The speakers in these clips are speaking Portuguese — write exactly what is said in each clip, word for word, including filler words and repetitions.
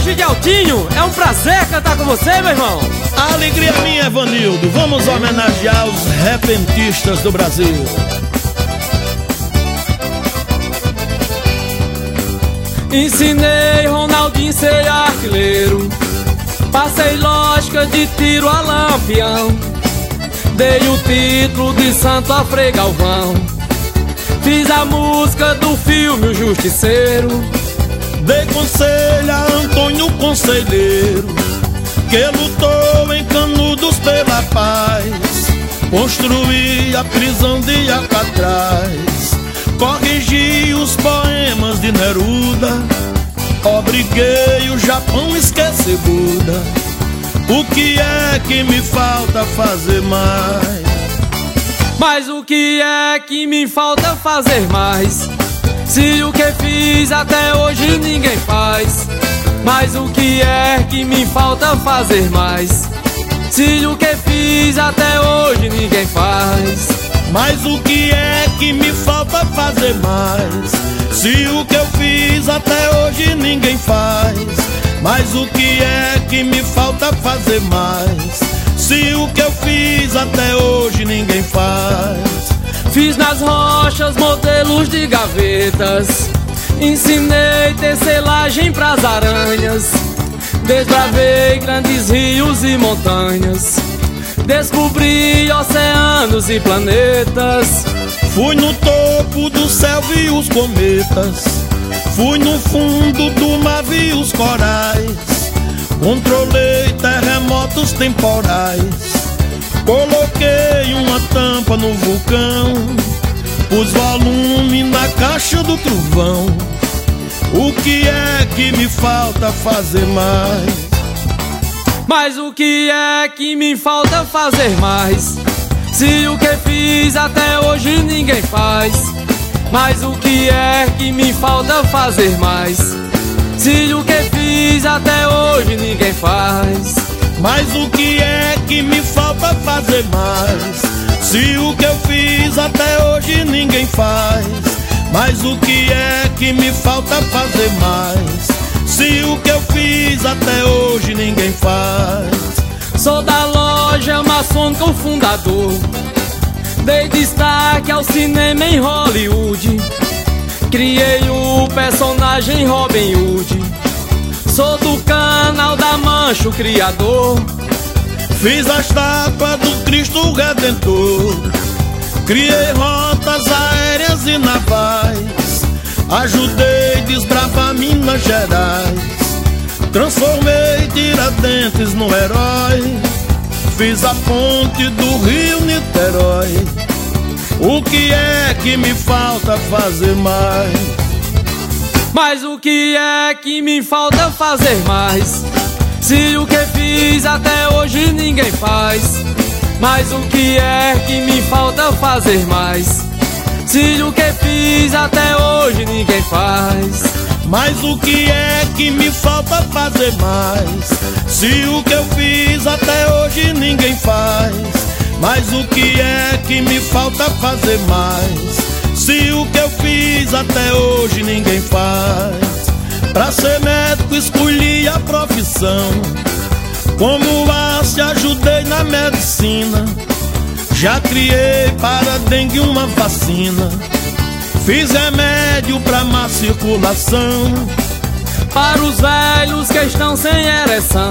Jorge de Altinho, é um prazer cantar com você, meu irmão. A alegria minha, Evanildo. Vamos homenagear os repentistas do Brasil. Ensinei Ronaldinho ser artilheiro, passei lógica de tiro a lampião, dei o título de Santo a Frei Galvão, fiz a música do filme O Justiceiro. Dei conselho a Antônio Conselheiro, que lutou em Canudos pela paz, construí a prisão de Alcatraz, corrigi os poemas de Neruda, obriguei o Japão a esquecer Buda. O que é que me falta fazer mais? Mas o que é que me falta fazer mais? Se o que fiz até hoje ninguém faz. Mas o que é que me falta fazer mais? Se o que fiz até hoje ninguém faz. Mas o que é que me falta fazer mais? Se o que eu fiz até hoje ninguém faz. Mas o que é que me falta fazer mais? Se o que eu fiz até hoje ninguém faz. Fiz nas rochas modelos de gavetas, ensinei tecelagem pras aranhas, desbravei grandes rios e montanhas, descobri oceanos e planetas. Fui no topo do céu, vi os cometas, fui no fundo do mar, vi os corais, controlei terremotos temporais, coloquei uma tampa no vulcão, pus volume na caixa do trovão. O que é que me falta fazer mais? Mas o que é que me falta fazer mais? Se o que fiz até hoje ninguém faz. Mas o que é que me falta fazer mais? Se o que fiz até hoje ninguém faz. Mas o que é que me falta fazer mais? Se o que eu fiz até hoje ninguém faz. Mas o que é que me falta fazer mais? Se o que eu fiz até hoje ninguém faz. Sou da loja maçônica o fundador, dei destaque ao cinema em Hollywood, criei o personagem Robin Hood. Sou do canal da Mancha o criador, fiz a estátua do Cristo Redentor, criei rotas aéreas e navais, ajudei a desbravar Minas Gerais, transformei Tiradentes no herói, fiz a ponte do Rio Niterói. O que é que me falta fazer mais? Mas o que é que me falta fazer mais? Se o que fiz até hoje ninguém faz. Mas o que é que me falta fazer mais? Se o que fiz até hoje ninguém faz. Mas o que é que me falta fazer mais? Se o que eu fiz até hoje ninguém faz. Mas o que é que me falta fazer mais? Se o que eu fiz até hoje ninguém faz. Pra ser médico escolhi a profissão, como Arce ajudei na medicina, já criei para dengue uma vacina, fiz remédio pra má circulação, para os velhos que estão sem ereção,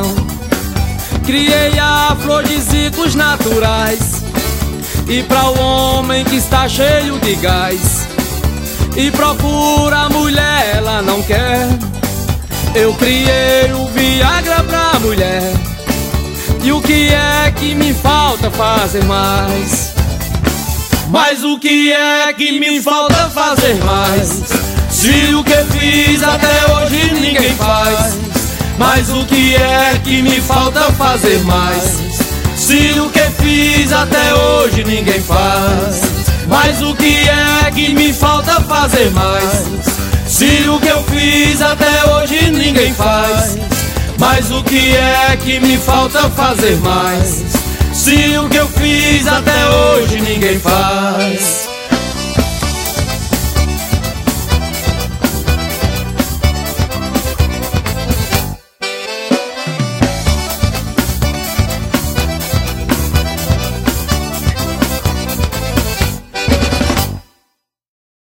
criei afrodisíacos naturais. E para o homem que está cheio de gás e procura a mulher, ela não quer, eu criei o Viagra pra mulher. E o que é que me falta fazer mais? Mas o que é que me falta fazer mais? Se o que fiz até hoje ninguém faz. Mas o que é que me falta fazer mais? Se o que fiz até hoje ninguém faz. Mas o que é que me falta fazer mais? Se o que eu fiz até hoje ninguém faz. Mas o que é que me falta fazer mais? Se o que eu fiz até hoje ninguém faz.